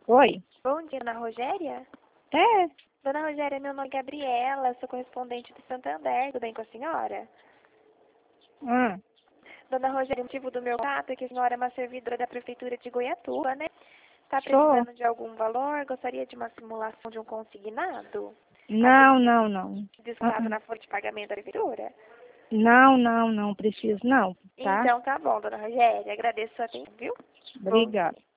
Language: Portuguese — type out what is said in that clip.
Oi? Bom dia, Dona Rogéria? É, Dona Rogéria, meu nome é Gabriela, sou correspondente do Santander, tudo bem com a senhora? hum, Dona Rogéria, o motivo do meu contato é que a senhora é uma servidora da Prefeitura de Goiatuba, né? Está sou. precisando de algum valor? Gostaria de uma simulação de um consignado? Não, não, não. Descontado na folha de pagamento da Prefeitura? Não, não preciso não, tá? Então tá bom, Dona Rogéria, agradeço a sua atenção, viu? Bom dia. Obrigada.